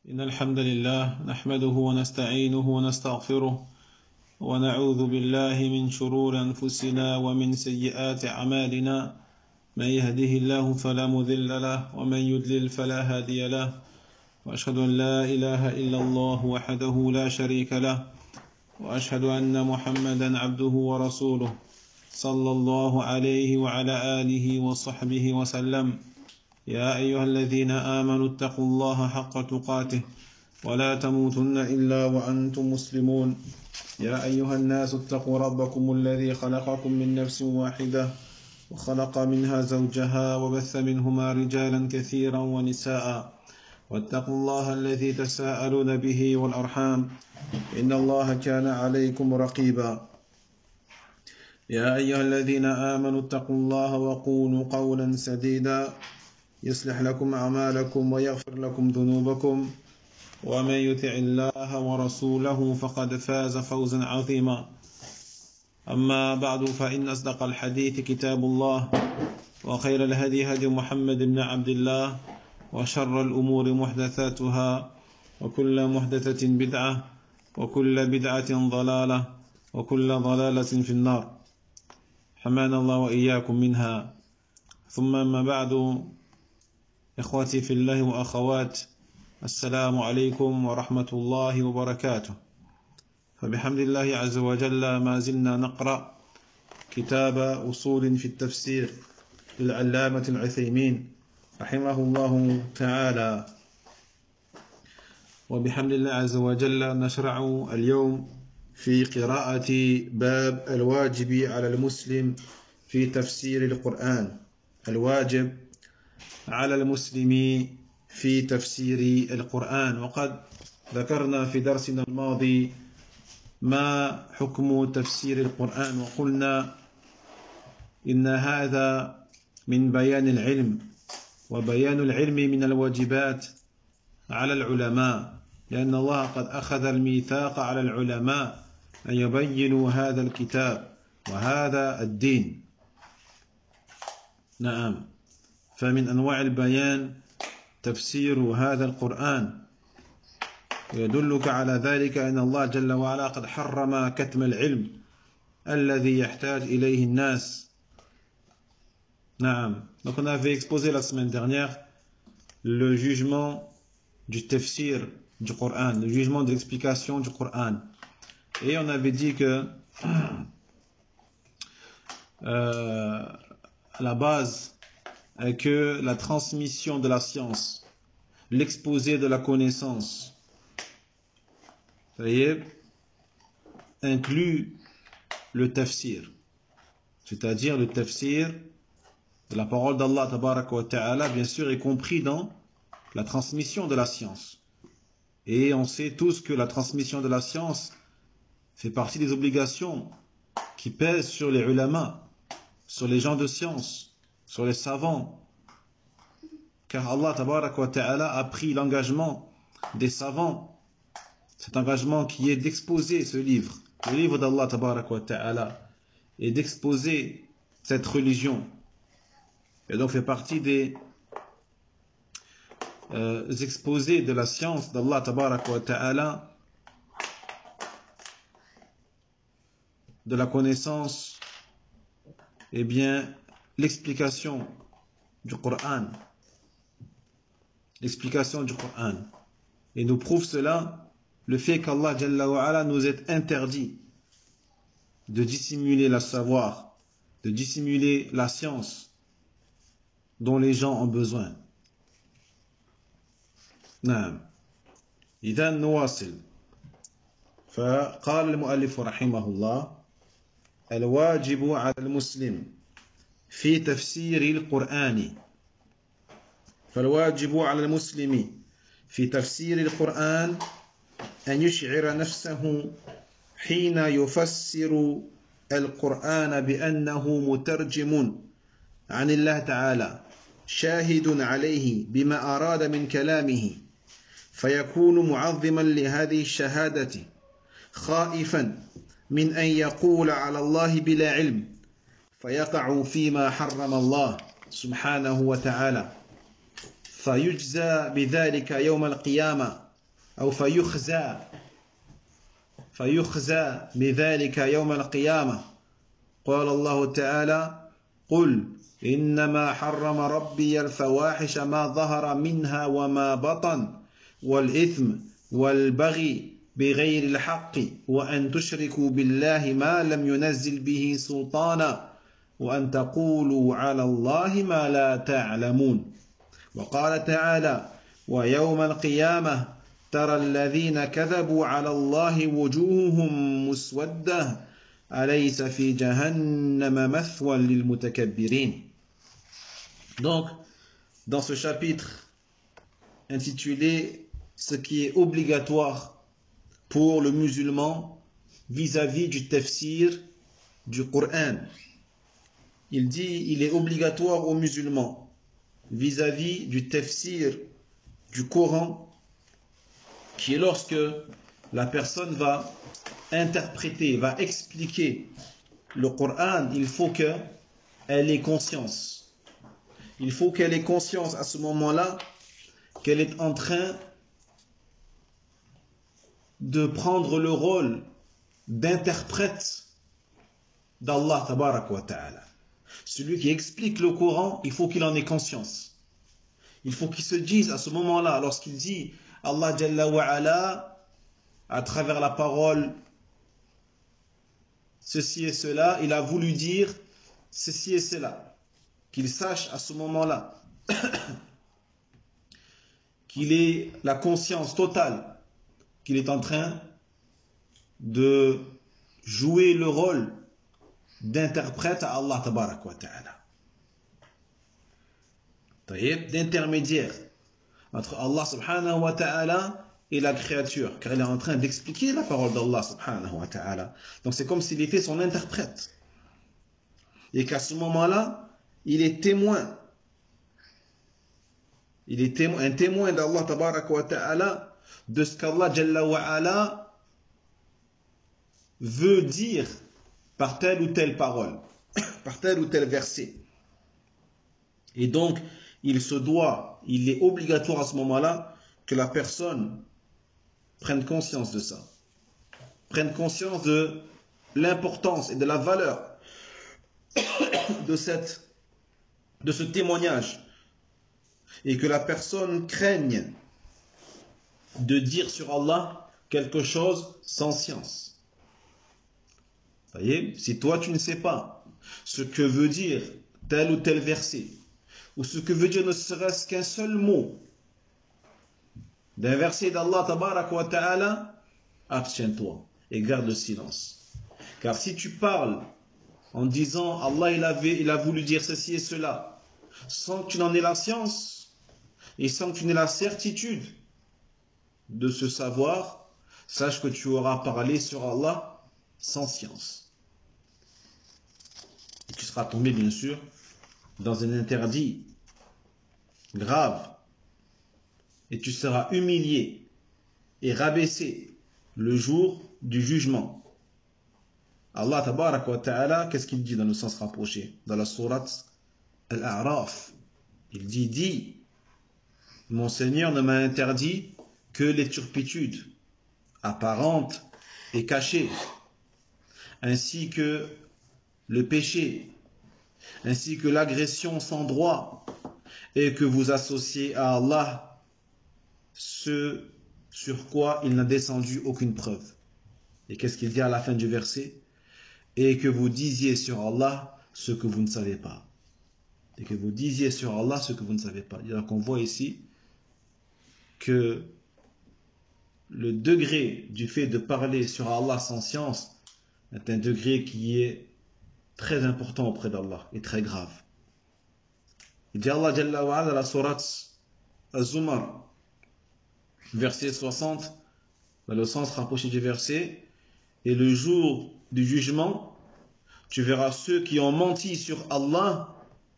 إن الحمد لله نحمده ونستعينه ونستغفره ونعوذ بالله من شرور أنفسنا ومن سيئات أعمالنا. من يهده الله فلا مضل له ومن يضلل فلا هادي له، وأشهد أن لا إله إلا الله وحده لا شريك له، وأشهد أن محمدا عبده ورسوله صلى الله عليه وعلى آله وصحبه وسلم. يا أيها الذين آمنوا اتقوا الله حق تقاته ولا تموتن إلا وأنتم مسلمون. يا أيها الناس اتقوا ربكم الذي خلقكم من نفس واحدة وخلق منها زوجها وبث منهما رجالا كثيرا ونساء، واتقوا الله الذي تساءلون به والأرحام إن الله كان عليكم رقيبا. يا أيها الذين آمنوا اتقوا الله وقولوا قولا سديدا يصلح لكم أعمالكم ويغفر لكم ذنوبكم، ومن يطع الله ورسوله فقد فاز فوزا عظيما. أما بعد، فإن أصدق الحديث كتاب الله، وخير الهدي هدي محمد بن عبد الله، وشر الأمور محدثاتها، وكل محدثة بدعة، وكل بدعة ضلالة، وكل ضلالة في النار، حمانا الله وإياكم منها. ثم ما بعد، إخوتي في الله وأخوات، السلام عليكم ورحمة الله وبركاته. فبحمد الله عز وجل ما زلنا نقرأ كتاب أصول في التفسير للعلامة العثيمين رحمه الله تعالى، وبحمد الله عز وجل نشرع اليوم في قراءة باب الواجب على المسلم في تفسير القرآن. الواجب على المسلم في تفسير القرآن. وقد ذكرنا في درسنا الماضي ما حكم تفسير القرآن، وقلنا إن هذا من بيان العلم، وبيان العلم من الواجبات على العلماء، لأن الله قد أخذ الميثاق على العلماء أن يبينوا هذا الكتاب وهذا الدين. نعم، فمن أنواع البيان تفسير هذا القرآن، ويدلك على ذلك أن الله جل وعلا قد حرم كتم العلم الذي يحتاج إليه الناس. نعم. Donc on avait exposé la semaine dernière le jugement du tafsir du Coran, le jugement de l'explication du Coran. Et on avait dit que à la base que la transmission de la science, l'exposé de la connaissance, ça y est, inclut le tafsir, c'est-à-dire le tafsir de la parole d'Allah tabaraka wa ta'ala, bien sûr, est compris dans la transmission de la science. Et on sait tous que la transmission de la science fait partie des obligations qui pèsent sur les ulama, sur les gens de science, sur les savants, car Allah tabaraka wa ta'ala a pris l'engagement des savants, cet engagement qui est d'exposer ce livre, le livre d'Allah tabaraka wa ta'ala, et d'exposer cette religion, et donc fait partie des exposés de la science d'Allah tabaraka wa ta'ala, de la connaissance, et bien l'explication du Coran. L'explication du Coran. Et nous prouve cela le fait qu'Allah Jalla wa Ala nous est interdit de dissimuler le savoir, de dissimuler la science dont les gens ont besoin. نعم. إذا نواصل. فقال المؤلف رحمه الله: الواجب على المسلم في تفسير القرآن. فالواجب على المسلم في تفسير القرآن أن يشعر نفسه حين يفسر القرآن بأنه مترجم عن الله تعالى، شاهد عليه بما أراد من كلامه، فيكون معظما لهذه الشهادة، خائفا من أن يقول على الله بلا علم فيقع فيما حرم الله سبحانه وتعالى، فيجزى بذلك يوم القيامة أو فيخزى بذلك يوم القيامة. قال الله تعالى قل إنما حرم ربي الفواحش ما ظهر منها وما بطن والإثم والبغي بغير الحق وأن تشركوا بالله ما لم ينزل به سلطانا وأن تقولوا على الله ما لا تعلمون. وقال تعالى ويوم القيامة ترى الذين كذبوا على الله وجوههم مسودة أليس في جهنم مثوى للمتكبرين. Donc, dans ce chapitre intitulé ce qui est obligatoire pour le musulman vis-à-vis du tafsir du Coran, il dit il est obligatoire aux musulmans vis-à-vis du tafsir du Coran, qui est lorsque la personne va interpréter, va expliquer le Coran, il faut qu'elle ait conscience. Il faut qu'elle ait conscience à ce moment-là qu'elle est en train de prendre le rôle d'interprète d'Allah tabarak wa ta'ala. Celui qui explique le Coran, il faut qu'il en ait conscience. Il faut qu'il se dise à ce moment-là, lorsqu'il dit Allah Jalla wa Ala, à travers la parole ceci et cela, il a voulu dire ceci et cela. Qu'il sache à ce moment-là qu'il ait la conscience totale qu'il est en train de jouer le rôle d'interprète à Allah tabarak wa ta'ala, d'intermédiaire entre Allah subhanahu wa ta'ala et la créature, car il est en train d'expliquer la parole d'Allah subhanahu wa ta'ala. Donc c'est comme s'il était son interprète et qu'à ce moment-là il est témoin. Il est un témoin d'Allah tabaraka wa ta'ala de ce qu'Allah Jalla wa Ala veut dire par telle ou telle parole, par tel ou tel verset. Et donc, il est obligatoire à ce moment-là que la personne prenne conscience de ça. Prenne conscience de l'importance et de la valeur de ce témoignage, et que la personne craigne de dire sur Allah quelque chose sans science. Vous voyez, si toi tu ne sais pas ce que veut dire tel ou tel verset, ou ce que veut dire ne serait-ce qu'un seul mot d'un verset d'Allah tabarak wa ta'ala, abstiens-toi et garde le silence. Car si tu parles en disant Allah il a voulu dire ceci et cela, sans que tu n'en aies la science et sans que tu n'aies la certitude de ce savoir, sache que tu auras parlé sur Allah sans science. Et tu seras tombé bien sûr dans un interdit grave et tu seras humilié et rabaissé le jour du jugement. Allah tabarak wa ta'ala, qu'est-ce qu'il dit dans le sens rapproché dans la sourate Al-A'raf? Il dit, mon Seigneur ne m'a interdit que les turpitudes apparentes et cachées, ainsi que le péché, ainsi que l'agression sans droit, et que vous associez à Allah ce sur quoi il n'a descendu aucune preuve. Et qu'est-ce qu'il dit à la fin du verset? Et que vous disiez sur Allah ce que vous ne savez pas. Et que vous disiez sur Allah ce que vous ne savez pas. Donc on voit ici que le degré du fait de parler sur Allah sans science est un degré qui est très important auprès d'Allah et très grave. Il dit Allah Jalla wa Ala, la sourate Az-Zumar, verset 60, dans le sens rapproché du verset, et le jour du jugement, tu verras ceux qui ont menti sur Allah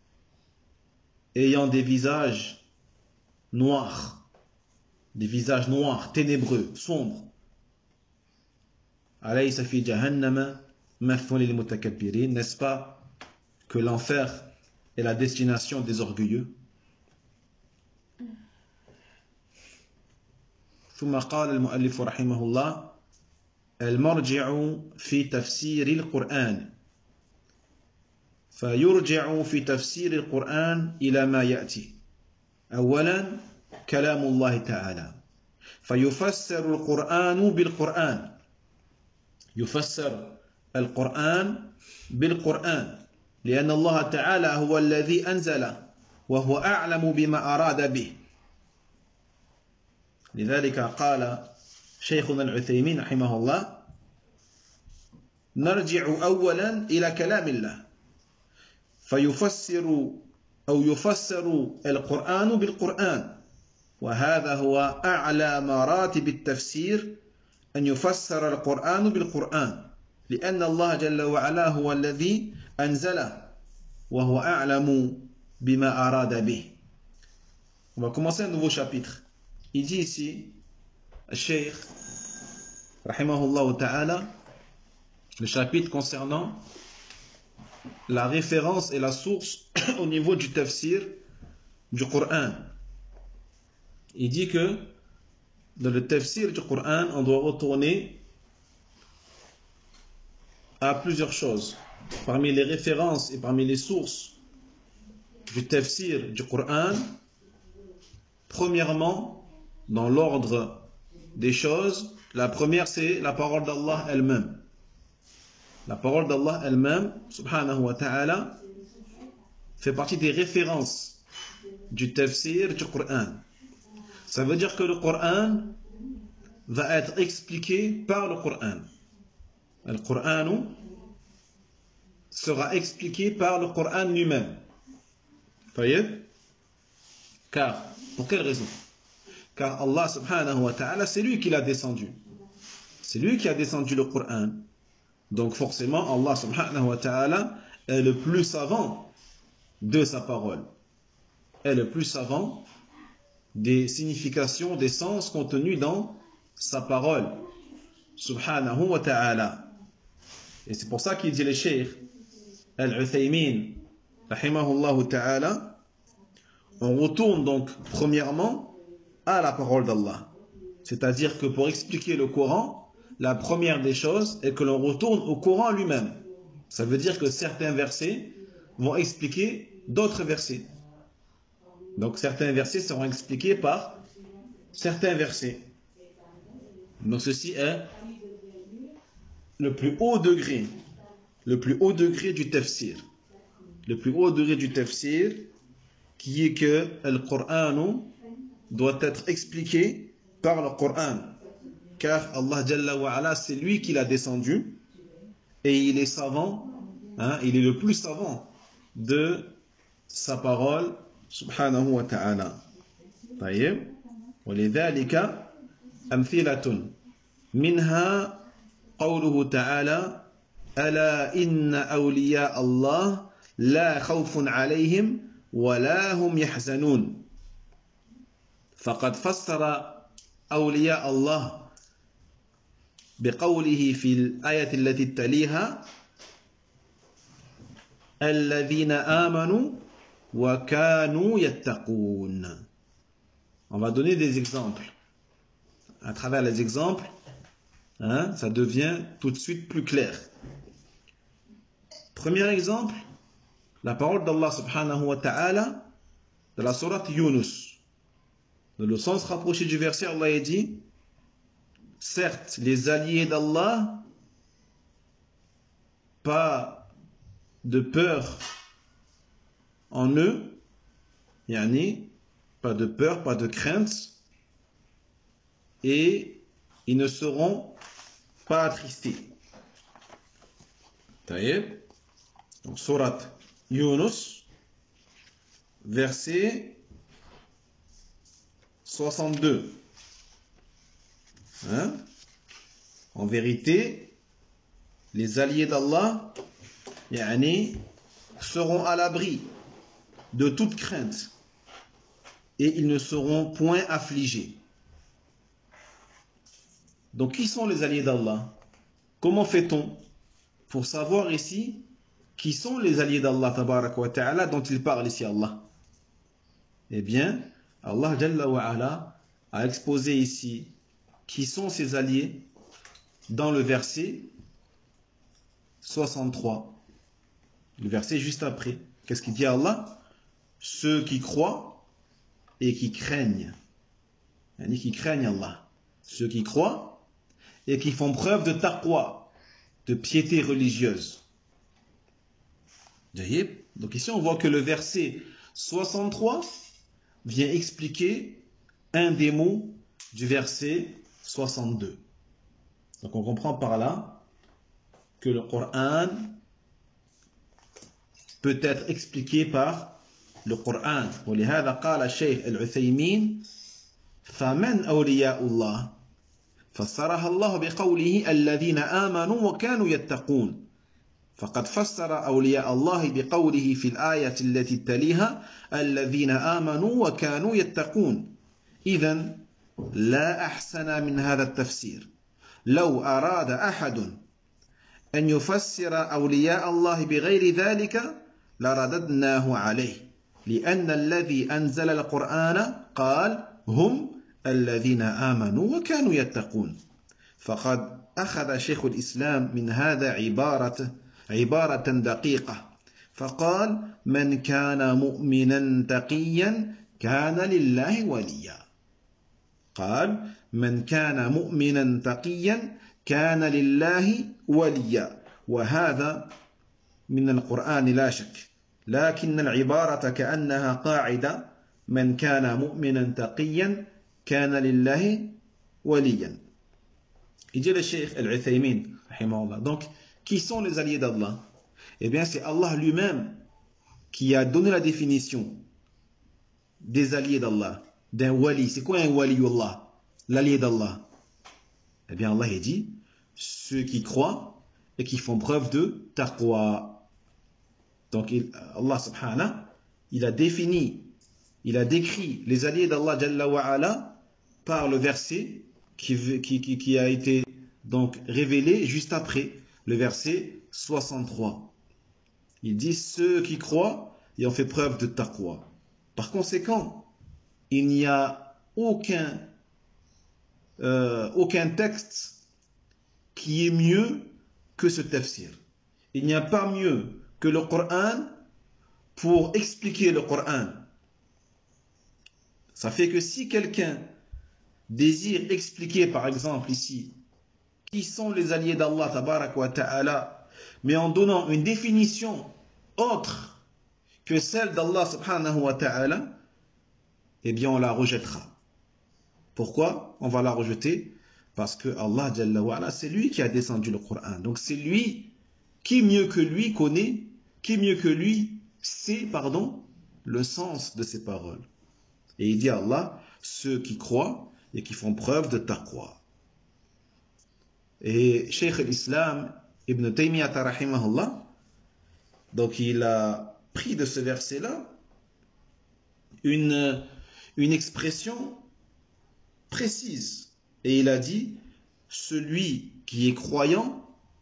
ayant des visages noirs, ténébreux, sombres. Alaysa fi jahannama mathwan lil mutakabbirin, n'est-ce pas que l'enfer est la destination des orgueilleux? ثم قال المؤلف رحمه الله المرجع في تفسير القرآن فيرجع في تفسير القرآن إلى ما يأتي أولا كلام الله تعالى فيفسر القرآن بالقرآن يفسر القرآن بالقرآن لأن الله تعالى هو الذي أنزل وهو أعلم بما أراد به لذلك قال شيخنا العثيمين رحمه الله نرجع أولا إلى كلام الله فيفسر أو يفسر القرآن بالقرآن وهذا هو أعلى مراتب التفسير أن يفسر القرآن بالقرآن لأن الله جل وعلا هو الذي أنزله وهو أعلم بما أراد به. On va commencer un nouveau chapitre. Il dit ici, Cheikh, rahimahullah ta'ala, le chapitre concernant la référence et la source au niveau du tafsir du Coran. Il dit que dans le tafsir du Coran, on doit retourner à plusieurs choses. Parmi les références et parmi les sources du tafsir du Coran, premièrement, dans l'ordre des choses, la première c'est la parole d'Allah elle-même. La parole d'Allah elle-même, subhanahu wa ta'ala, fait partie des références du tafsir du Coran. Ça veut dire que le Coran va être expliqué par le Coran. Le Coran sera expliqué par le Coran lui-même. Car, pour quelle raison? Car Allah subhanahu wa ta'ala, c'est lui qui l'a descendu. C'est lui qui a descendu le Coran. Donc forcément, Allah subhanahu wa ta'ala est le plus savant de sa parole. Est le plus savant des significations, des sens contenus dans sa parole. Subhanahu wa ta'ala. Et c'est pour ça qu'il dit le Cheikh Al-Uthaymin, rahimahullah ta'ala, on retourne donc premièrement à la parole d'Allah. C'est-à-dire que pour expliquer le Coran, la première des choses est que l'on retourne au Coran lui-même. Ça veut dire que certains versets vont expliquer d'autres versets. Donc certains versets seront expliqués par certains versets. Donc ceci est le plus haut degré du tafsir. Le plus haut degré du tafsir qui est que le Coran doit être expliqué par le Coran. Car Allah Jalla wa Ala, c'est lui qui l'a descendu et il est savant, il est le plus savant de sa parole subhanahu wa ta'ala. طيب ولذلك أمثلة منها قوله تعالى ألا إن أولياء الله لا خوف عليهم ولا هم يحزنون فقد فسر أولياء الله بقوله في الآية التي تليها الذين آمنوا وكانوا يتقون. On va donner des exemples. À travers les exemples, ça devient tout de suite plus clair. Premier exemple, la parole d'Allah subhanahu wa ta'ala de la sourate Yunus. Dans le sens rapproché du verset, Allah a dit certes, les alliés d'Allah, pas de peur en eux, pas de peur, pas de crainte, et ils ne seront pas attristés. Donc, sourate Yunus, verset 62. En vérité, les alliés d'Allah seront à l'abri de toute crainte et ils ne seront point affligés. Donc, qui sont les alliés d'Allah? Comment fait-on pour savoir ici qui sont les alliés d'Allah tabaraka wa ta'ala dont il parle ici Allah? Eh bien, Allah Jalla wa Ala a exposé ici qui sont ses alliés dans le verset 63. Le verset juste après. Qu'est-ce qu'il dit Allah? Ceux qui croient et qui craignent. Qui craignent Allah. Ceux qui croient et qui font preuve de taqwa, de piété religieuse. Donc ici on voit que le verset 63 vient expliquer un des mots du verset 62. Donc on comprend par là que le Coran peut être expliqué par le Coran. ولهذا قال الشيخ العثيمين فمن أولياء الله فسرها الله بقوله الذين آمنوا وكانوا يتقون فقد فسر أولياء الله بقوله في الآية التي تليها الذين آمنوا وكانوا يتقون إذن لا أحسن من هذا التفسير لو أراد أحد أن يفسر أولياء الله بغير ذلك لرددناه عليه لأن الذي أنزل القرآن قال هم الذين آمنوا وكانوا يتقون فقد أخذ شيخ الإسلام من هذا عبارة دقيقة فقال من كان مؤمنا تقيا كان لله وليا قال من كان مؤمنا تقيا كان لله وليا وهذا من القرآن لا شك لكن العبارة كأنها قاعدة من كان مؤمنا تقيا كان لله وليا. Il dit le Cheikh Al-Uthaymin rahimahullah. Donc qui sont les alliés d'Allah? Eh bien c'est Allah lui-même qui a donné la définition des alliés d'Allah, d'un wali. C'est quoi un waliullah? L'allié d'Allah. Eh bien Allah il dit ceux qui croient et qui font preuve de taqwa. Donc Allah subhanahu il a défini, il a décrit les alliés d'Allah Jalla wa Ala par le verset qui a été donc révélé juste après le verset 63. Il dit ceux qui croient et ont fait preuve de taqwa. Par conséquent, il n'y a aucun texte qui est mieux que ce tafsir. Il n'y a pas mieux que le Coran pour expliquer le Coran. Ça fait que si quelqu'un désire expliquer par exemple ici qui sont les alliés d'Allah tabarak wa ta'ala, mais en donnant une définition autre que celle d'Allah subhanahu wa ta'ala, eh bien on la rejettera. Pourquoi on va la rejeter? Parce que Allah Jalla wa Ala, c'est lui qui a descendu le Coran. Donc c'est lui qui mieux que lui connaît, qui mieux que lui sait, le sens de ces paroles. Et il dit à Allah, ceux qui croient et qui font preuve de taqwa. Et Cheikh l'Islam Ibn Taymiyyah rahimahullah, donc il a pris de ce verset-là une expression précise. Et il a dit, celui qui est croyant,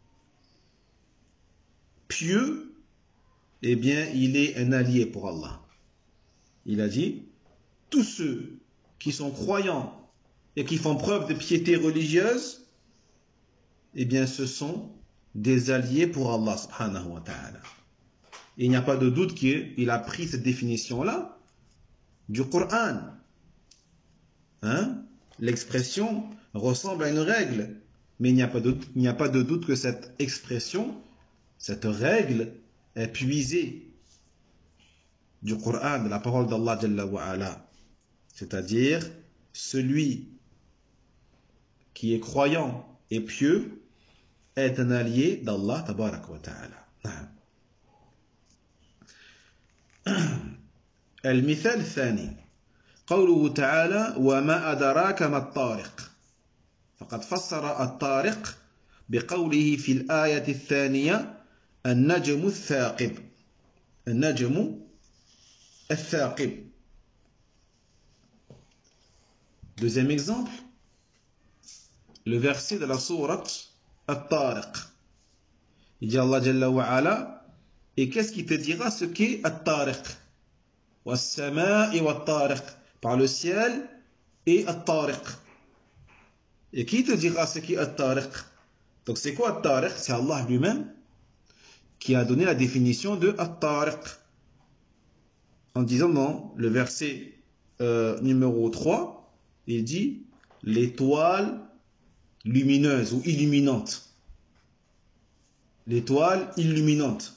pieux, eh bien, il est un allié pour Allah. Il a dit, tous ceux qui sont croyants et qui font preuve de piété religieuse, eh bien, ce sont des alliés pour Allah subhanahu wa ta'ala. Il n'y a pas de doute qu'il a pris cette définition-là du Coran. L'expression ressemble à une règle, mais il n'y a pas de doute que cette expression, cette règle est puisée du Coran, de la parole d'Allah Jalla wa Ala. C'est-à-dire, celui qui est croyant et pieux est un allié d'Allah tabarak wa ta'ala. المثال الثاني قوله تعالى وما أدراك ما الطارق فقد فسر الطارق بقوله في الآية الثانية النجم الثاقب. النجم الثاقب. Deuxième exemple, le verset de la sourate At-Tariq. Il dit Allah Jalla wa Ala, et qu'est-ce qui te dira ce qu'est At-Tariq? Was-sama'i wat-tariq, par le ciel et At-Tariq. Et qui te dira ce qui est At-Tariq? Donc c'est quoi At-Tariq? C'est Allah lui-même qui a donné la définition de At-Tariq en disant dans le verset numéro 3, il dit l'étoile lumineuse ou illuminante. L'étoile illuminante.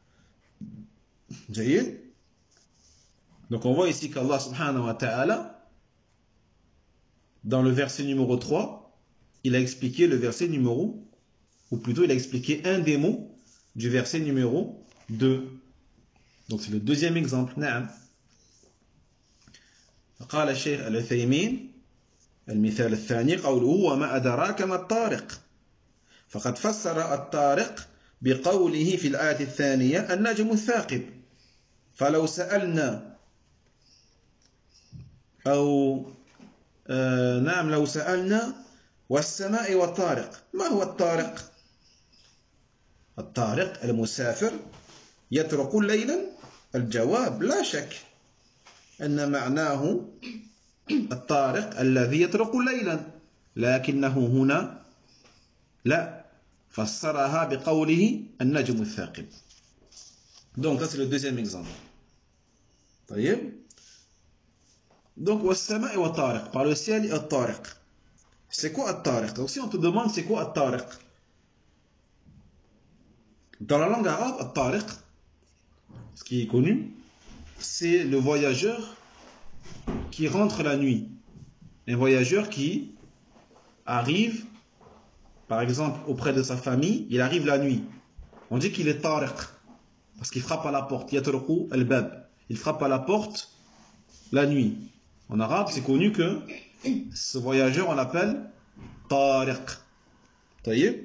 Jayyid. Donc on voit ici qu'Allah subhanahu wa ta'ala, dans le verset numéro 3, il a expliqué le verset numéro, ou plutôt il a expliqué un des mots du verset numéro 2. Donc c'est le deuxième exemple. Naam. قال الشيخ العثيمين المثال الثاني قوله وما أدراك ما الطارق فقد فسر الطارق بقوله في الآية الثانية النجم الثاقب فلو سألنا نعم لو سألنا والسماء والطارق ما هو الطارق؟ الطارق المسافر يطرق ليلا. الجواب لا شك أن معناه الطارق الذي يطرق ليلا، لكنه هنا لا فسرها بقوله النجم الثاقب. Donc ça c'est le deuxième exemple. طيب. Donc والسماء والطارق, par le ciel et الطارق. C'est quoi الطارق? Donc si on te demande c'est quoi الطارق, dans la langue arabe الطارق, ce qui est connu, c'est le voyageur qui rentre la nuit. Un voyageur qui arrive, par exemple, auprès de sa famille, il arrive la nuit. On dit qu'il est tariq, parce qu'il frappe à la porte. Yatruqu al-bab. Il frappe à la porte la nuit. En arabe, c'est connu que ce voyageur, on l'appelle tariq. Taïeb.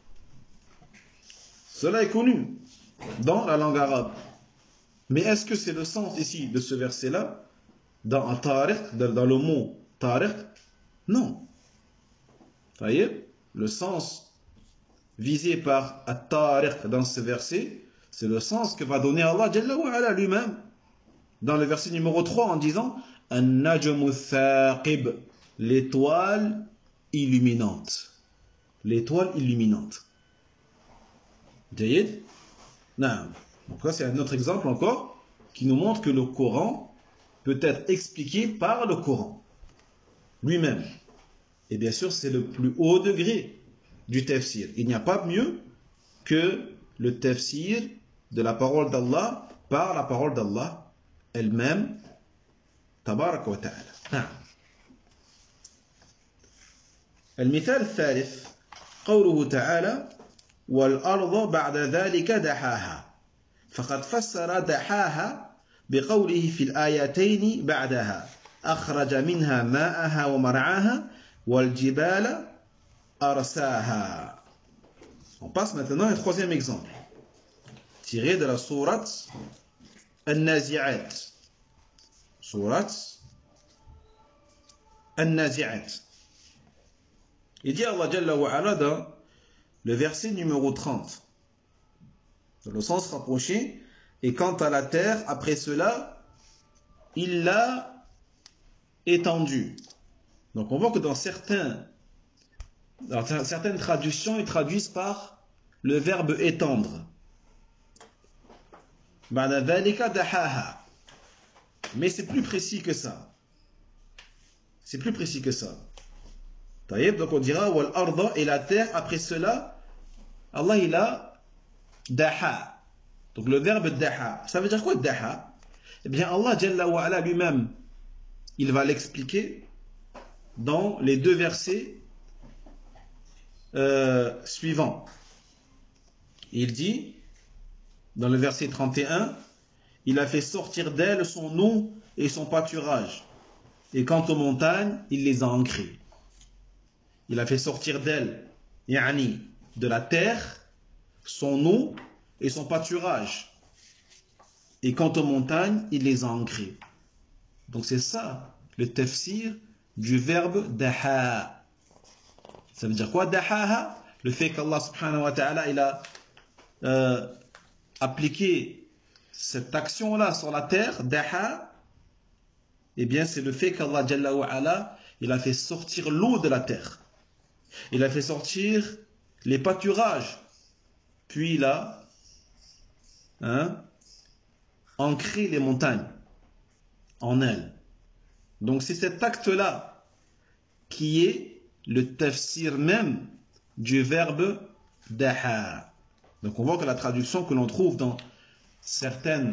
Cela est connu dans la langue arabe. Mais est-ce que c'est le sens ici de ce verset-là, dans le mot tariq? Non. Taïeb. Le sens visé par at-tariq dans ce verset, c'est le sens que va donner Allah Jalla wa Ala lui-même dans le verset numéro 3 en disant an-najmu thaqib, l'étoile illuminante. L'étoile illuminante. Jayyid. Naam. Donc ça c'est un autre exemple encore qui nous montre que le Coran peut être expliqué par le Coran lui-même. Et bien sûr, c'est le plus haut degré du tafsir. Il n'y a pas mieux que le tafsir de la parole d'Allah par la parole d'Allah elle-même. Tabarak wa ta'ala. المثال الثالث قوله تعالى والأرض بعد ذلك دحاها فقد فسر دحاها بقوله في الآيتين بعدها أخرج منها ماءها ومرعاها والجبال أرساها. On passe maintenant à un troisième exemple tiré de la sourate An-Nazi'at. Sourate An-Nazi'at. Il dit Allah Jalla wa Ala dans le verset numéro 30, dans le sens rapproché, et quant à la terre, après cela, il l'a étendue. Donc on voit que dans certaines traductions, ils traduisent par le verbe étendre. Mais c'est plus précis que ça. C'est plus précis que ça. Donc on dira wal arda, et la terre, après cela, Allah il a daha. Donc le verbe daha, ça veut dire quoi daha? Eh bien Allah Jalla wa Ala lui-même, il va l'expliquer dans les deux versets suivants. Il dit, dans le verset 31, il a fait sortir d'elle son eau et son pâturage. Et quant aux montagnes, il les a ancrées. Il a fait sortir d'elle, yani, de la terre, son eau et son pâturage. Et quant aux montagnes, il les a ancrées. Donc c'est ça, le tafsir du verbe daha. Ça veut dire quoi dahaha? Le fait qu'Allah subhanahu wa ta'ala il a appliqué cette action-là sur la terre, daha, eh bien c'est le fait qu'Allah Jalla wa Ala il a fait sortir l'eau de la terre. Il a fait sortir les pâturages, puis il a ancré les montagnes en elles. Donc c'est cet acte-là qui est le tafsir même du verbe daha. Donc on voit que la traduction que l'on trouve dans certains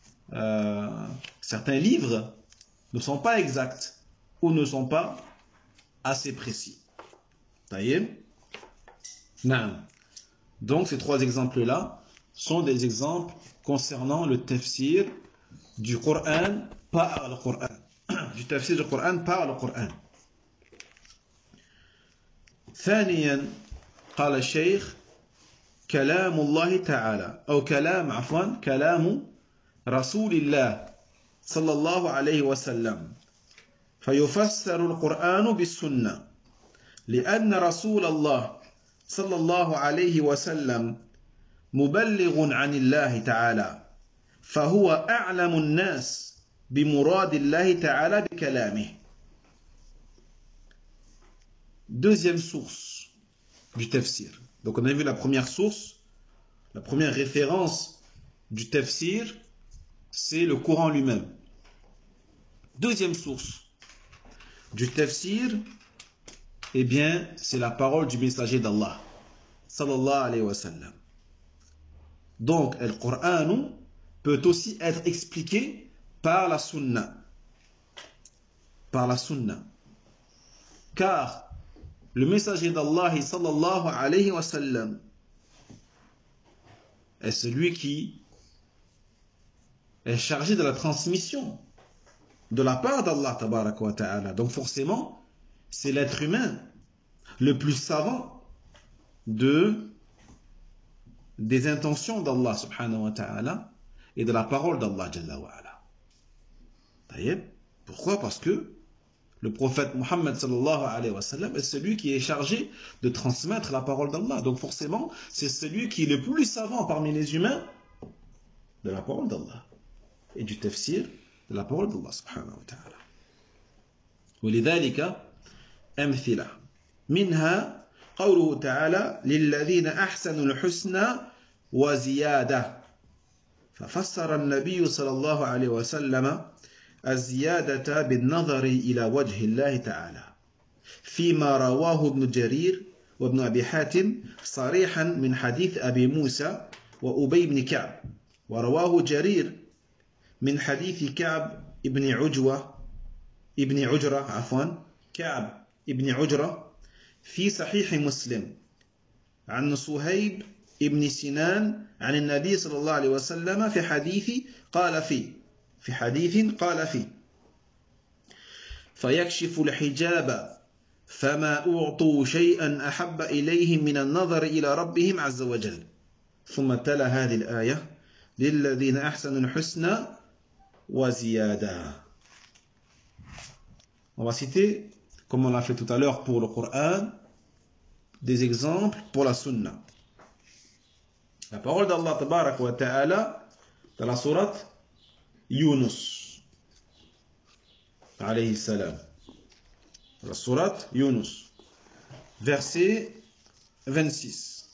livres ne sont pas exactes ou ne sont pas assez précis. Taïeb. Donc ces trois exemples-là sont des exemples concernant le tafsir du Coran par le Coran. Du tafsir du Coran par le Coran. ثانيا قال الشيخ كلام الله تعالى أو كلام رسول الله صلى الله عليه وسلم فيفسر القرآن بالسنة لأن رسول الله صلى الله عليه وسلم مبلغ عن الله تعالى فهو أعلم الناس بمراد الله تعالى بكلامه. Deuxième source du tafsir. Donc on a vu la première source, la première référence du tafsir, c'est le Coran lui-même. Deuxième source du tafsir, eh bien, c'est la parole du messager d'Allah, sallallahu alayhi wa sallam. Donc, le Coran peut aussi être expliqué par la sunna. Par la sunna. Car le messager d'Allah, sallallahu alayhi wa sallam, est celui qui est chargé de la transmission de la part d'Allah, tabaraka wa ta'ala. Donc forcément, c'est l'être humain le plus savant des intentions d'Allah, subhanahu wa ta'ala, et de la parole d'Allah, jalla wa ala. Pourquoi? Parce que le prophète Muhammad sallallahu alayhi wa sallam est celui qui est chargé de transmettre la parole d'Allah. Donc forcément, c'est celui qui est le plus savant parmi les humains de la parole d'Allah et du tafsir de la parole d'Allah subhanahu wa ta'ala. ولذلك أمثلة منها قوله تعالى للذين أحسنوا الحسنى وزيادة ففسر النبي صلى الله عليه وسلم الزيادة بالنظر إلى وجه الله تعالى فيما رواه ابن جرير وابن أبي حاتم صريحا من حديث أبي موسى وأبي بن كعب ورواه جرير من حديث كعب ابن عجرة كعب ابن عجرة في صحيح مسلم عن صهيب ابن سنان عن النبي صلى الله عليه وسلم في حديث قال فيه فيكشف الحجاب فما أعطوا شيئا أحب إليهم من النظر إلى ربهم عز وجل ثم تلا هذه الآية للذين أحسنوا الحسنى وزيادة. On va citer, comme on l'a fait tout à l'heure pour le Coran, des exemples pour la Sunna. La parole d'Allah tabarak wa ta'ala dans la sourate Yunus alayhi salam. La sourate Yunus, verset 26.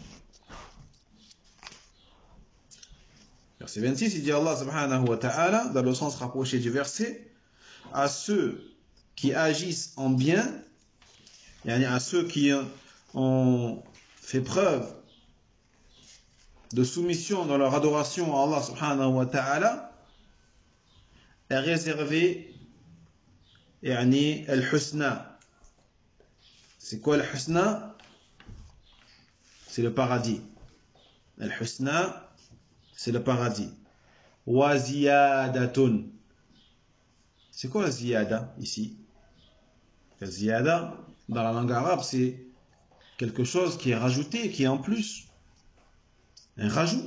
Verset 26, il dit Allah subhanahu wa ta'ala, dans le sens rapproché du verset, à ceux qui agissent en bien, à ceux qui ont fait preuve de soumission dans leur adoration à Allah subhanahu wa ta'ala, est réservé al-husna. C'est quoi al-husna? C'est le paradis. Al-husna, c'est le paradis. Wa ziyadatun. C'est quoi la ziyada ici? La ziyada, dans la langue arabe, c'est quelque chose qui est rajouté, qui est en plus. Un rajout.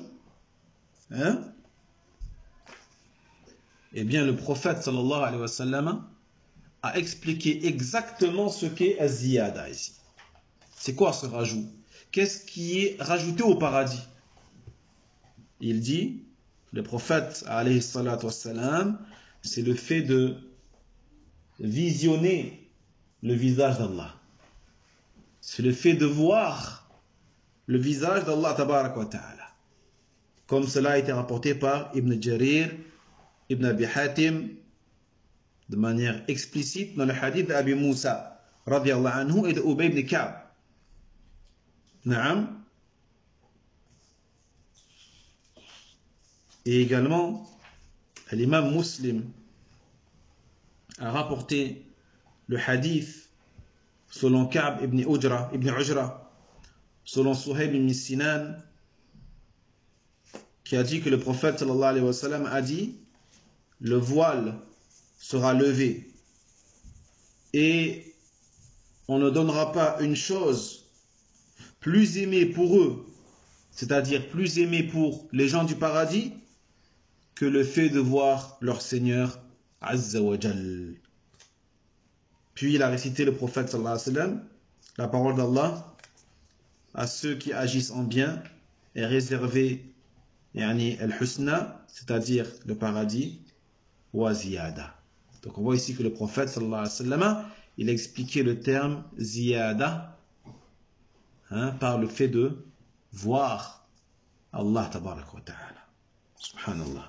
Eh bien, le prophète sallallahu alayhi wa sallam a expliqué exactement ce qu'est la ziyada ici. C'est quoi ce rajout? Qu'est-ce qui est rajouté au paradis? Il dit, le prophète alayhi salatu wassalam, c'est le fait de visionner le visage d'Allah. c'est le fait de voir le visage d'Allah tabarak wa ta'ala. Comme cela a été rapporté par Ibn Jarir, Ibn Abi Hatim, de manière explicite dans le hadith d'Abi Moussa, radiyallahu anhu, et de Ubay ibn Ka'b. Naam. Et également, l'imam Muslim a rapporté le hadith selon Ka'b ibn Ujra, selon Suhayb ibn Sinan, qui a dit que le prophète sallallahu alayhi wa sallam a dit: le voile sera levé et on ne donnera pas une chose plus aimée pour eux, c'est-à-dire plus aimée pour les gens du paradis, que le fait de voir leur Seigneur Azza wa Jal. Puis il a récité, le prophète sallallahu alayhi wa sallam, la parole d'Allah: à ceux qui agissent en bien est réservé al-husna, c'est-à-dire le paradis, wa ziyada. Donc on voit ici que le prophète sallallahu alayhi wa sallam, il a expliqué le terme ziyada par le fait de voir Allah tabarak wa ta'ala. Subhanallah.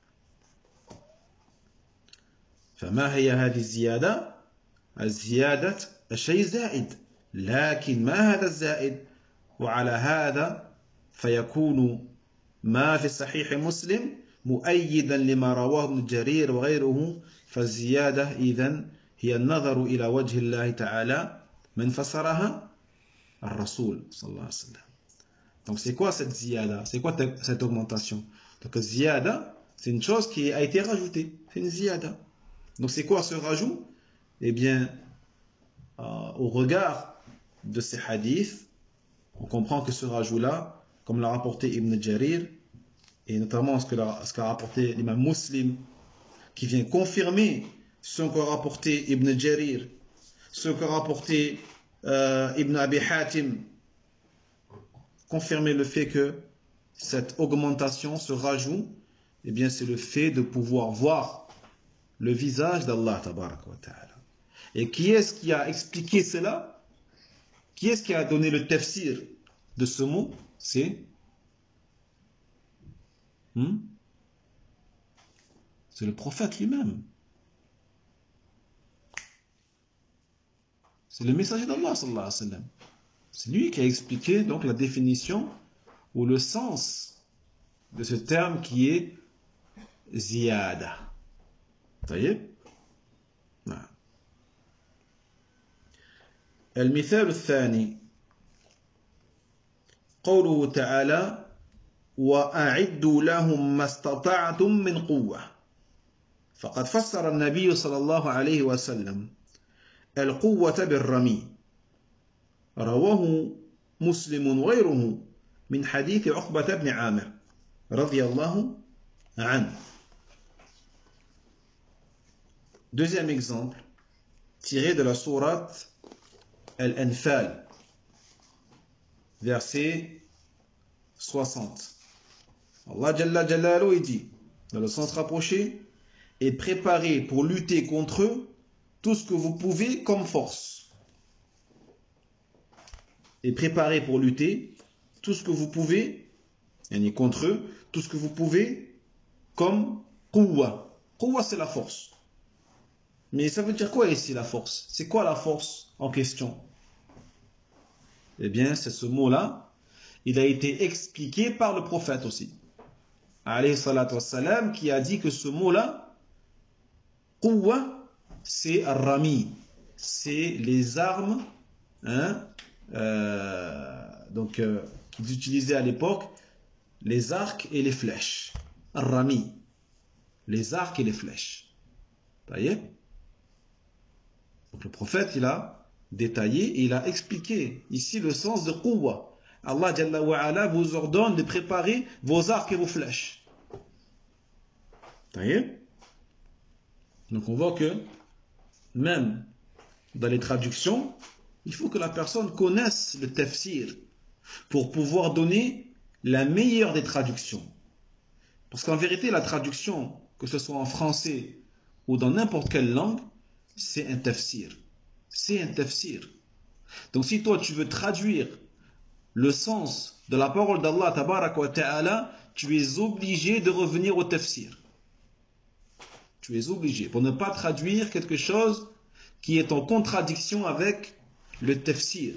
فما هي هذه الزيادة؟ الزيادة الشيء زائد، لكن ما هذا الزائد؟ وعلى هذا فيكون ما في صحيح مسلم مؤيدا لما رواه ابن جرير وغيره. فالزيادة إذن هي النظر إلى وجه الله تعالى من فسرها الرسول صلى الله عليه وسلم. Donc c'est quoi cette ziyada? C'est quoi cette augmentation? Donc ziyada, c'est une chose qui a été rajoutée, c'est une ziyada. Donc c'est quoi ce rajout? Eh bien, au regard de ces hadiths, on comprend que ce rajout-là, comme l'a rapporté Ibn Jarir, et notamment ce qu'a rapporté l'imam Muslim, qui vient confirmer ce qu'a rapporté Ibn Jarir, ce qu'a rapporté Ibn Abi Hatim, confirmer le fait que cette augmentation, ce rajout, eh bien c'est le fait de pouvoir voir le visage d'Allah tabaraka wa ta'ala. Et qui est-ce qui a expliqué cela? Qui est-ce qui a donné le tafsir de ce mot? C'est le prophète lui-même. C'est le messager d'Allah sallallahu alayhi wa sallam. C'est lui qui a expliqué donc la définition ou le sens de ce terme qui est ziyada. طيب نعم. المثال الثاني قوله تعالى: وأعدوا لهم ما استطعتم من قوة. فقد فسر النبي صلى الله عليه وسلم القوة بالرمي. رواه مسلم وغيره من حديث عقبة بن عامر رضي الله عنه. Deuxième exemple, tiré de la sourate Al-Anfal, verset 60. Allah Jalla Jalaluhu dit, dans le sens rapproché: et préparez pour lutter contre eux tout ce que vous pouvez comme force. Et préparez pour lutter tout ce que vous pouvez, contre eux, tout ce que vous pouvez comme quwwa. Quwwa, c'est la force. Mais ça veut dire quoi ici, la force? C'est quoi la force en question? Eh bien, c'est ce mot-là. Il a été expliqué par le prophète aussi, alayhi salatu wassalam, qui a dit que ce mot-là, quwwa, c'est ar-rami, c'est les armes qu'ils utilisaient à l'époque, les arcs et les flèches. Ar-rami, les arcs et les flèches. Vous voyez? Donc le prophète, il a détaillé et il a expliqué ici le sens de quwwa. Allah Jalla wa Ala vous ordonne de préparer vos arcs et vos flèches. Vous voyez? Donc on voit que même dans les traductions, il faut que la personne connaisse le tafsir pour pouvoir donner la meilleure des traductions. Parce qu'en vérité, la traduction, que ce soit en français ou dans n'importe quelle langue, c'est un tafsir. C'est un tafsir. Donc si toi tu veux traduire le sens de la parole d'Allah tabaraka wa ta'ala, tu es obligé de revenir au tafsir. Tu es obligé pour ne pas traduire quelque chose qui est en contradiction avec le tafsir.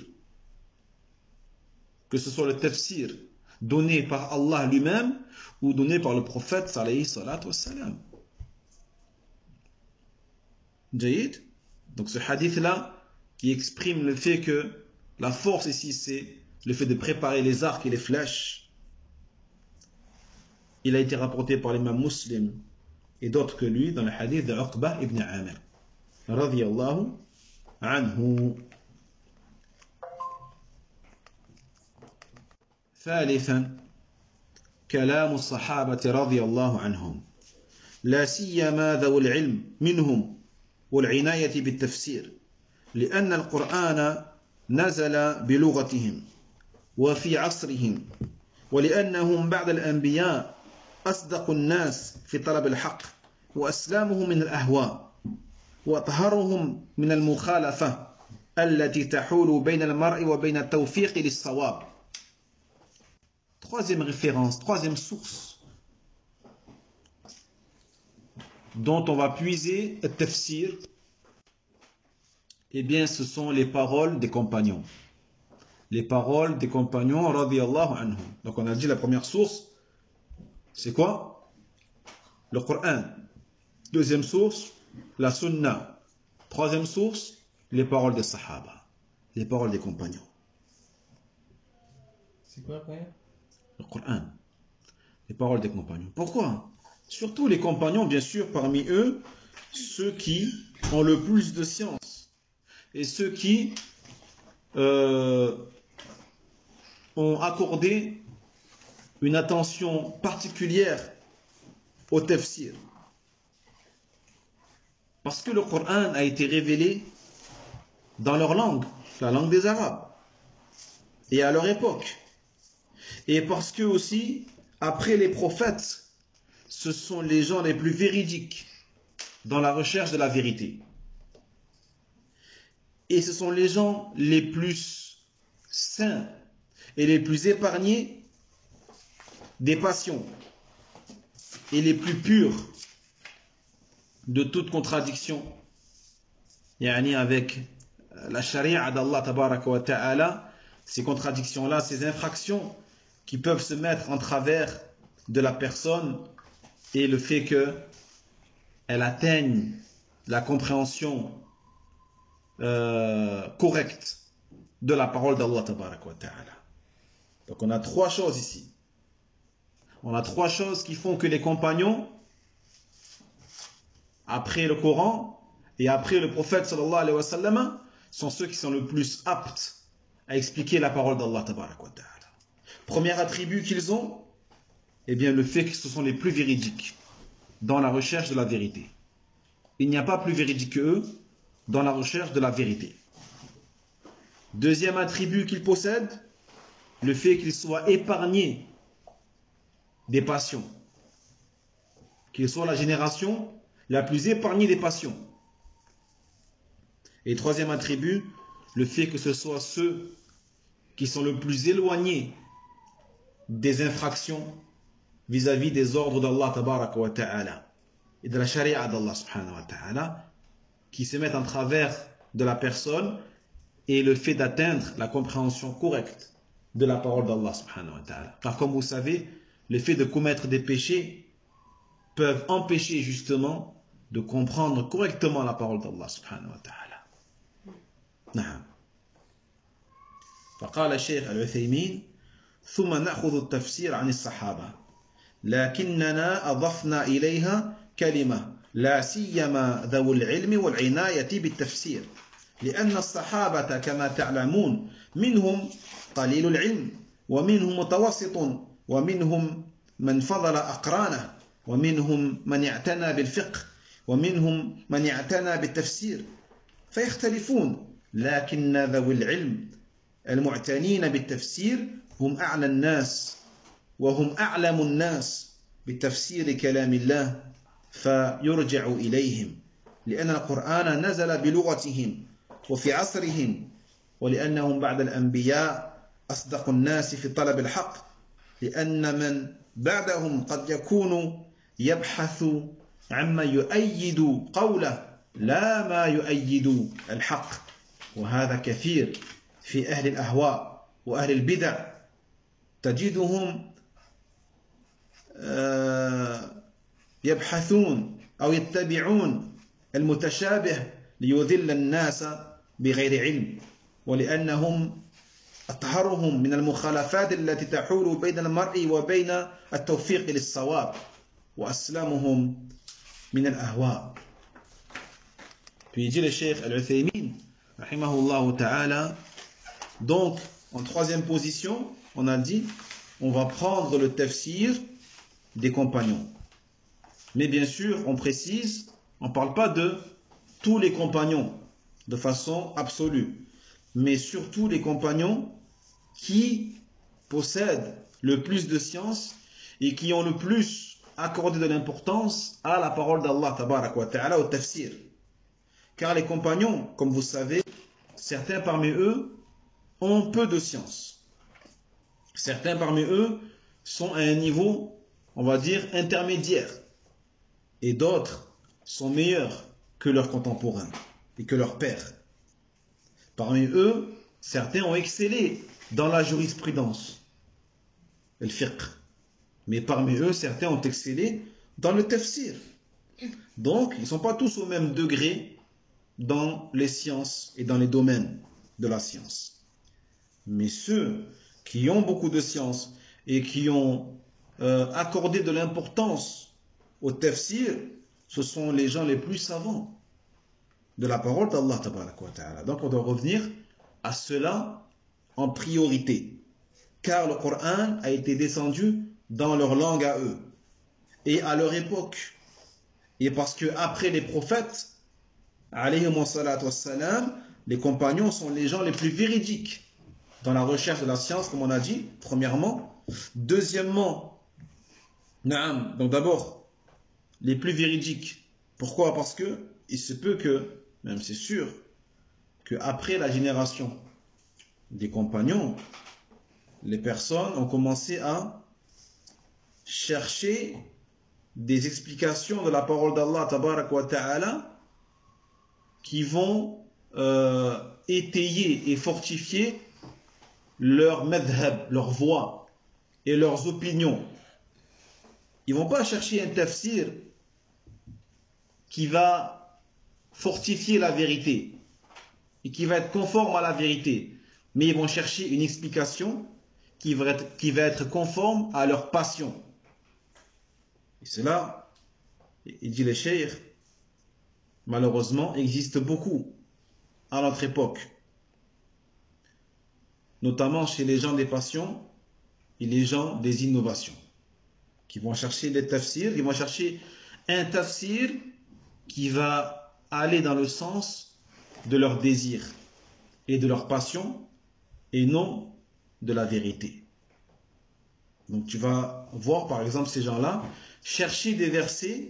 Que ce soit le tafsir donné par Allah lui-même ou donné par le prophète sallallahu alayhi wa sallam. Jaïd. Donc ce hadith-là qui exprime le fait que la force ici c'est le fait de préparer les arcs et les flèches. Il a été rapporté par l'imam Muslim et d'autres que lui dans le hadith de Uqbah ibn Amir radiyallahu anhu. ثالثا كلام الصحابة رضي الله عنهم لا سيما ذو العلم منهم والعناية بالتفسير لأن القرآن نزل بلغتهم وفي عصرهم ولأنهم بعد الأنبياء أصدق الناس في طلب الحق وأسلامهم من الأهواء وأطهرهم من المخالفة التي تحول بين المرء وبين التوفيق للصواب. Troisième référence, troisième source dont on va puiser le tafsir, eh bien ce sont les paroles des compagnons. Les paroles des compagnons radiyallahu anhum. Donc on a dit la première source, c'est quoi? Le Coran. Deuxième source, la Sunna. Troisième source, les paroles des Sahaba, les paroles des compagnons. C'est quoi après? Le Coran, les paroles des compagnons. Pourquoi? Surtout les compagnons, bien sûr, parmi eux, ceux qui ont le plus de science et ceux qui ont accordé une attention particulière au tafsir. Parce que le Coran a été révélé dans leur langue, la langue des Arabes, et à leur époque. Et parce que aussi, après les prophètes, ce sont les gens les plus véridiques dans la recherche de la vérité. Et ce sont les gens les plus saints et les plus épargnés des passions et les plus purs de toute contradiction. Yani avec la charia d'Allah tabaraka wa ta'ala, ces contradictions-là, ces infractions qui peuvent se mettre en travers de la personne et le fait qu'elle atteigne la compréhension correcte de la parole d'Allah tabaraka wa ta'ala. Donc on a trois choses ici. On a trois choses qui font que les compagnons, après le Coran et après le prophète sallallahu alayhi wa sallam, sont ceux qui sont le plus aptes à expliquer la parole d'Allah tabaraka wa ta'ala. Premier attribut qu'ils ont, eh bien le fait que ce sont les plus véridiques dans la recherche de la vérité. Il n'y a pas plus véridique qu'eux dans la recherche de la vérité. Deuxième attribut qu'ils possèdent, le fait qu'ils soient épargnés des passions. Qu'ils soient la génération la plus épargnée des passions. Et troisième attribut, le fait que ce soit ceux qui sont le plus éloignés des infractions vis-à-vis des ordres d'Allah tabaraka wa ta'ala et de la charia d'Allah subhanahu wa ta'ala, qui se mettent en travers de la personne et le fait d'atteindre la compréhension correcte de la parole d'Allah subhanahu wa ta'ala. Car comme vous savez, le fait de commettre des péchés peuvent empêcher justement de comprendre correctement la parole d'Allah subhanahu wa ta'ala. نعم. فقال الشيخ العثيمين ثم نأخذ التفسير عن الصحابة لكننا أضفنا إليها كلمة لا سيما ذو العلم والعناية بالتفسير لأن الصحابة كما تعلمون منهم قليل العلم ومنهم متوسط ومنهم من فضل أقرانه ومنهم من اعتنى بالفقه ومنهم من اعتنى بالتفسير فيختلفون لكن ذوي العلم المعتنين بالتفسير هم أعلى الناس وهم أعلم الناس بتفسير كلام الله فيرجع إليهم لأن القرآن نزل بلغتهم وفي عصرهم ولأنهم بعد الأنبياء أصدق الناس في طلب الحق لأن من بعدهم قد يكون يبحث عما يؤيد قوله لا ما يؤيد الحق وهذا كثير في أهل الأهواء وأهل البدع تجدهم يبحثون أو يتبعون المتشابه ليذل الناس بغير علم ولأنهم أطهرهم من المخالفات التي تحول بين المرء وبين التوفيق للصواب وأسلامهم من الأهواء. Puis dit le Cheikh Al-Uthaymin rahimahullah ta'ala, donc en troisième position on a dit on va prendre le tafsir des compagnons, mais bien sûr on précise, on ne parle pas de tous les compagnons de façon absolue, mais surtout les compagnons qui possèdent le plus de science et qui ont le plus accordé de l'importance à la parole d'Allah tabarak wa ta'ala, au tafsir. Car les compagnons, comme vous savez, certains parmi eux ont peu de science. Certains parmi eux sont à un niveau, on va dire, intermédiaire. Et d'autres sont meilleurs que leurs contemporains et que leurs pairs. Parmi eux, certains ont excellé dans la jurisprudence, le fiqh. Mais parmi eux, certains ont excellé dans le tafsir. Donc, ils ne sont pas tous au même degré dans les sciences et dans les domaines de la science. Mais ceux qui ont beaucoup de science et qui ont accordé de l'importance au tafsir, ce sont les gens les plus savants de la parole d'Allah tabaraka wa ta'ala. Donc on doit revenir à cela en priorité, car le Coran a été descendu dans leur langue à eux et à leur époque, et parce que après les prophètes alayhimu salatu wassalam, les compagnons sont les gens les plus véridiques dans la recherche de la science, comme on a dit, premièrement. Deuxièmement, donc d'abord les plus véridiques. Pourquoi? Parce que il se peut que, même c'est sûr, qu'après la génération des compagnons, les personnes ont commencé à chercher des explications de la parole d'Allah tabarak wa ta'ala qui vont étayer et fortifier leur madhab, leur voix et leurs opinions. Ils ne vont pas chercher un tafsir qui va fortifier la vérité et qui va être conforme à la vérité, mais ils vont chercher une explication qui va être conforme à leur passion. Et cela, il dit le cheikh, malheureusement, existe beaucoup à notre époque, notamment chez les gens des passions et les gens des innovations, qui vont chercher des tafsirs, ils vont chercher un tafsir qui va aller dans le sens de leur désir et de leur passion et non de la vérité. Donc tu vas voir par exemple ces gens-là chercher des versets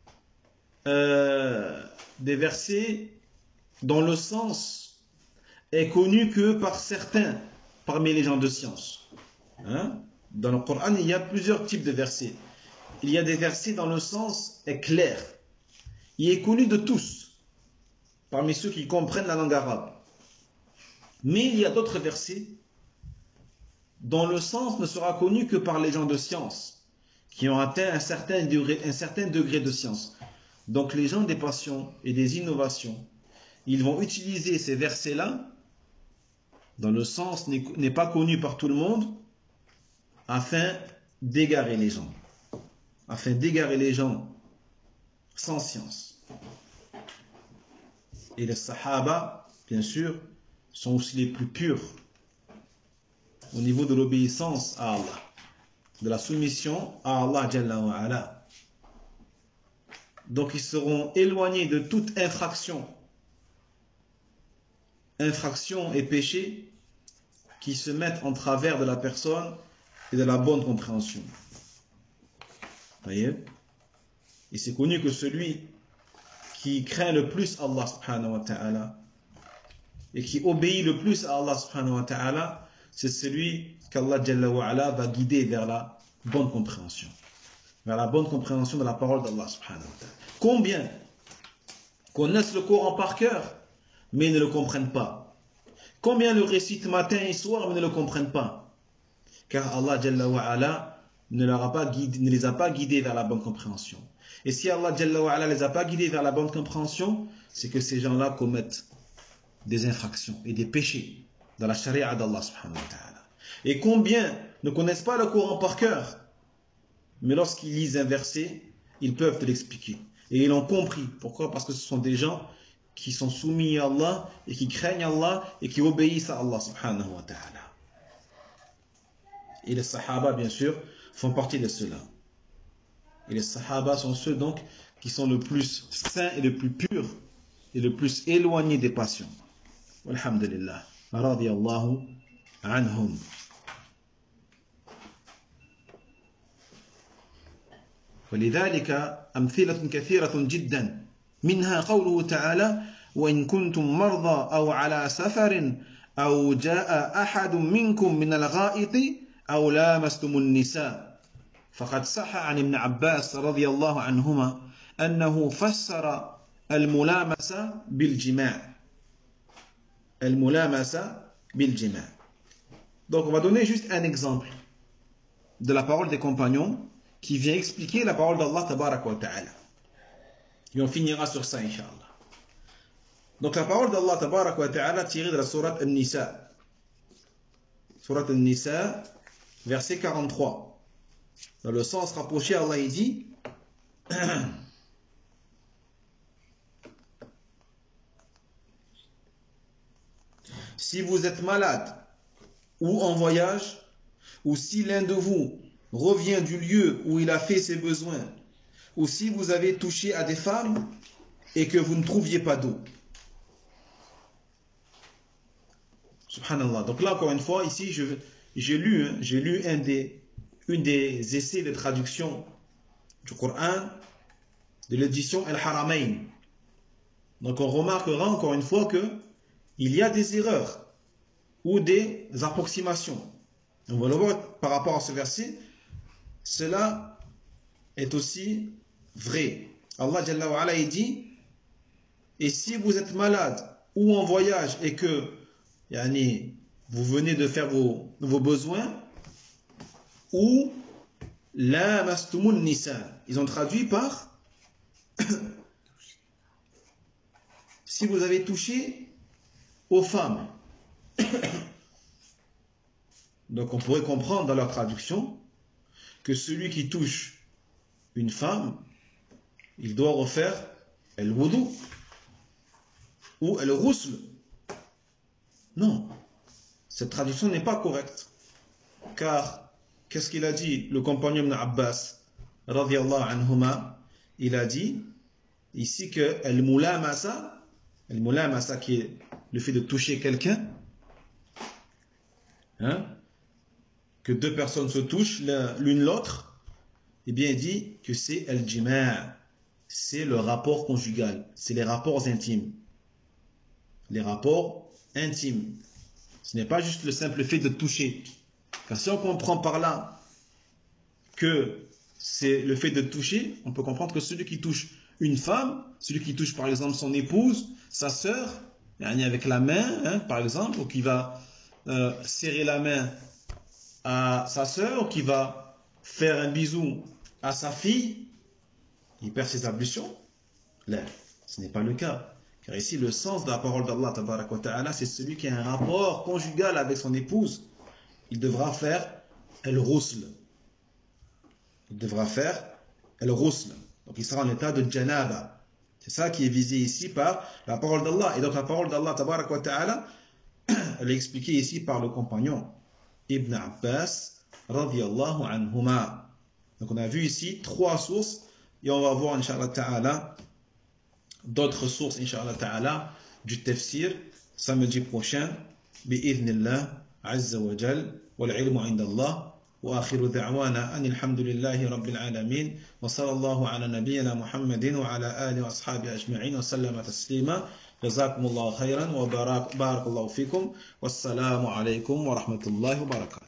dont le sens est connu que par certains parmi les gens de science. Dans le Coran, il y a plusieurs types de versets. Il y a des versets dont le sens est clair. Il est connu de tous, parmi ceux qui comprennent la langue arabe. Mais il y a d'autres versets dont le sens ne sera connu que par les gens de science, qui ont atteint un certain degré de science. Donc les gens des passions et des innovations, ils vont utiliser ces versets-là, dont le sens n'est pas connu par tout le monde, afin d'égarer les gens. Afin d'égarer les gens sans science. Et les Sahaba, bien sûr, sont aussi les plus purs au niveau de l'obéissance à Allah, de la soumission à Allah Jalla wa Ala. Donc ils seront éloignés de toute infraction et péché qui se mettent en travers de la personne et de la bonne compréhension. Voyez? Et c'est connu que celui qui craint le plus Allah subhanahu wa ta'ala et qui obéit le plus à Allah subhanahu wa ta'ala, c'est celui qu'Allah Jalla wa ala va guider vers la bonne compréhension. Vers la bonne compréhension de la parole d'Allah subhanahu wa ta'ala. Combien connaissent le Coran par cœur, mais ne le comprennent pas? Combien le récitent matin et soir, mais ne le comprennent pas? Car Allah Jalla wa ala ne les a pas guidés vers la bonne compréhension. Et si Allah Jalla wa ala les a pas guidés vers la bonne compréhension, c'est que ces gens-là commettent des infractions et des péchés dans la charia d'Allah subhanahu wa ta'ala. Et combien ne connaissent pas le Coran par cœur, mais lorsqu'ils lisent un verset, ils peuvent te l'expliquer. Et ils l'ont compris. Pourquoi? Parce que ce sont des gens qui sont soumis à Allah et qui craignent Allah et qui obéissent à Allah subhanahu wa ta'ala. Et les Sahaba, bien sûr, font partie de ceux-là. Et les Sahaba sont ceux donc qui sont le plus saints et le plus purs et le plus éloignés des passions. Alhamdulillah. Radiyallahu anhum. ولذلك أمثلة كثيرة جدا منها قوله تعالى وإن كنتم مرضى أو على سفر أو جاء أحد منكم من الغائط أو لامستم النساء فقد صح عن ابن عباس رضي الله عنهما أنه فسر الملامسة بالجماع. الملامسة بالجماع. Donc on va donner juste un exemple de la parole des compagnons qui vient expliquer la parole d'Allah tabaraka wa ta'ala. Et on finira sur ça, Inch'Allah. Donc la parole d'Allah tabaraka wa ta'ala tirée de la sourate An-Nisa. Sourate An-Nisa, verset 43. Dans le sens rapproché, Allah il dit si vous êtes malade ou en voyage, ou si l'un de vous revient du lieu où il a fait ses besoins, ou si vous avez touché à des femmes et que vous ne trouviez pas d'eau. Subhanallah. Donc là, encore une fois, ici, j'ai lu une des essais de traduction du Coran de l'édition Al-Haramain. Donc on remarquera encore une fois que il y a des erreurs ou des approximations. On va le voir par rapport à ce verset. Cela est aussi vrai. Allah Jalla wa ala dit et si vous êtes malade ou en voyage et que vous venez de faire vos besoins ou la mastumun nisa, ils ont traduit par si vous avez touché aux femmes. Donc on pourrait comprendre dans leur traduction que celui qui touche une femme, il doit refaire al-wudu ou al-ghusl. Non, cette traduction n'est pas correcte. Car, qu'est-ce qu'il a dit le compagnon Ibn Abbas radiyallahu anhuma? Il a dit ici que al-mulamasa qui est le fait de toucher quelqu'un, que deux personnes se touchent l'une l'autre, eh bien il dit que c'est al-jima', c'est le rapport conjugal, c'est les rapports intimes. Les rapports intimes. Ce n'est pas juste le simple fait de toucher. Car si on comprend par là que c'est le fait de toucher, on peut comprendre que celui qui touche une femme, celui qui touche par exemple son épouse, sa sœur, avec la main, par exemple, ou qui va serrer la main à sa sœur, ou qui va faire un bisou à sa fille, il perd ses ablutions. Là, ce n'est pas le cas. Car ici, le sens de la parole d'Allah, tabaraka wa ta'ala, c'est celui qui a un rapport conjugal avec son épouse. Il devra faire al-ghusl. Il devra faire al-ghusl. Donc il sera en état de janaba. C'est ça qui est visé ici par la parole d'Allah. Et donc la parole d'Allah, tabaraka wa ta'ala, elle est expliquée ici par le compagnon Ibn Abbas, radiyallahu anhuma. Donc on a vu ici 3 sources. Et on va voir, Inch'Allah ta'ala, d'autres sources, Inch'Allah ta'ala, du tafsir, samedi prochain, bi'idhnillah, azza wa jal, wal ilmu inda Allah, وآخر دعوانا أن الحمد لله رب العالمين وصلى الله على نبينا محمد وعلى آله وأصحابه أجمعين وسلم تسليما جزاكم الله خيرا وبارك الله فيكم والسلام عليكم ورحمة الله وبركاته.